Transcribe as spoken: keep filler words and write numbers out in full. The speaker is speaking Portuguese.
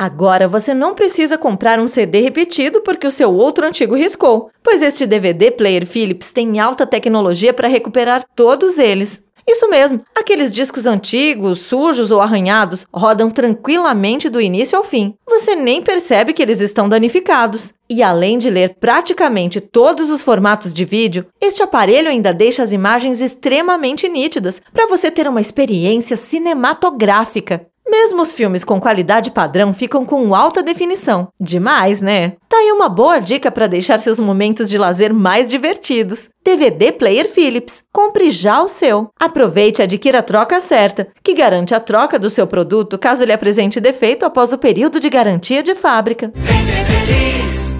Agora você não precisa comprar um C D repetido porque o seu outro antigo riscou, pois este D V D player Philips tem alta tecnologia para recuperar todos eles. Isso mesmo, aqueles discos antigos, sujos ou arranhados rodam tranquilamente do início ao fim. Você nem percebe que eles estão danificados. E além de ler praticamente todos os formatos de vídeo, este aparelho ainda deixa as imagens extremamente nítidas para você ter uma experiência cinematográfica. Mesmo os filmes com qualidade padrão ficam com alta definição. Demais, né? Tá aí uma boa dica para deixar seus momentos de lazer mais divertidos. D V D Player Philips. Compre já o seu. Aproveite e adquira a troca certa, que garante a troca do seu produto caso ele apresente defeito após o período de garantia de fábrica. Vem ser feliz!